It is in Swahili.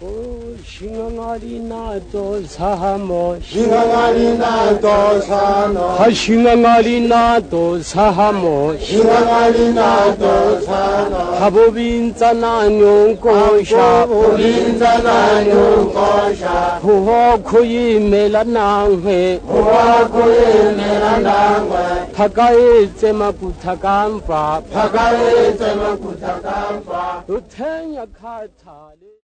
Shingangalina to sahamo, Shingangalina to sano, Hashingangalina to sahamo, Shingangalina to sano, Habobinzana nyongosha, Habobinzana nyongosha, Huhokuyi melanangwe, Huwakuyi melanangwe, Pakaete makutakampa, Pakaete makutakampa, Utenya katale.